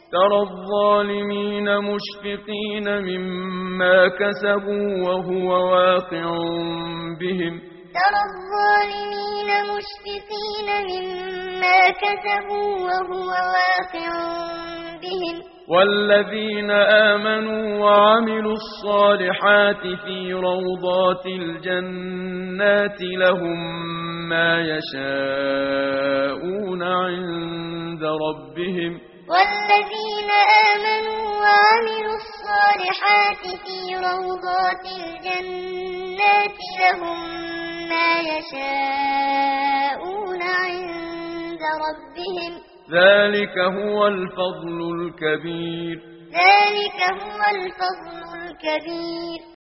ترى الظالمين مشفقين مما كسبوا وهو واقع بهم ترى الظالمين مشفقين مما كسبوا وهو واقع بهم والذين آمنوا وعملوا الصالحات في روضات الجنات لهم ما يشاءون عند ربهم والذين آمنوا وعملوا الصالحات في روضات الجنات لهم ما يشاءون عند ربهم ذلك هو الفضل الكبير ذلك هو الفضل الكبير